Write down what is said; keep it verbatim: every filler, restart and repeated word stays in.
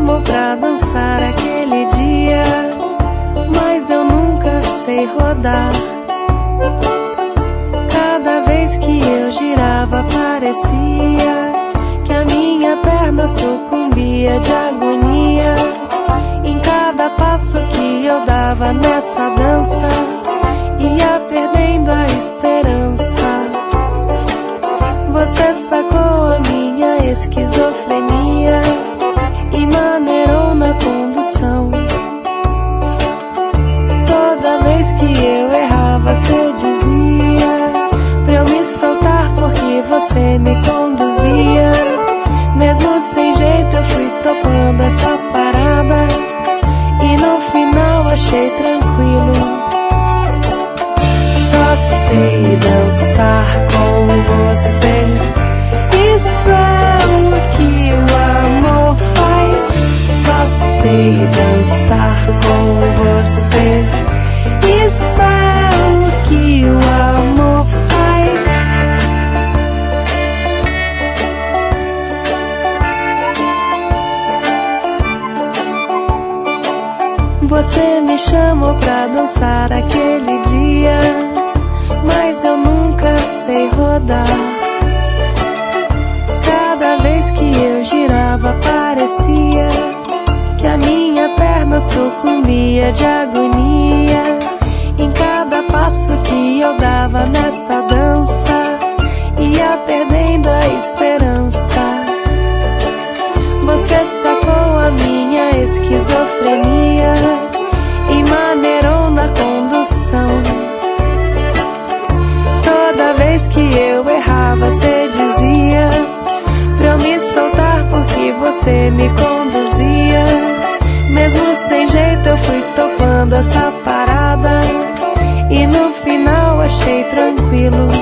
chamou pra dançar aquele dia, mas eu nunca sei rodar. Cada vez que eu girava parecia que a minha perna sucumbia de agonia. Em cada passo que eu dava nessa dança, ia perdendo a esperança. Você sacou a minha esquizofrenia e maneirou na condução. Toda vez que eu errava, você dizia pra eu me soltar porque você me conduzia. Mesmo sem jeito eu fui topando essa parada e no final achei tranquilo. Só sei dançar com você, isso é o que o amor faz. Só sei dançar com você, isso é o que o amor faz. Você me chamou pra dançar aquele dia, mas eu nunca sei rodar. Cada vez que eu girava parecia que a minha perna sucumbia de agonia. Em cada passo que eu dava nessa dança, ia perdendo a esperança. Você sacou a minha esquizofrenia e maneirou na condução. Toda vez que eu errava, você dizia pra eu me soltar porque você me conduzia. Mesmo sem jeito eu fui topando essa parada e no final achei tranquilo.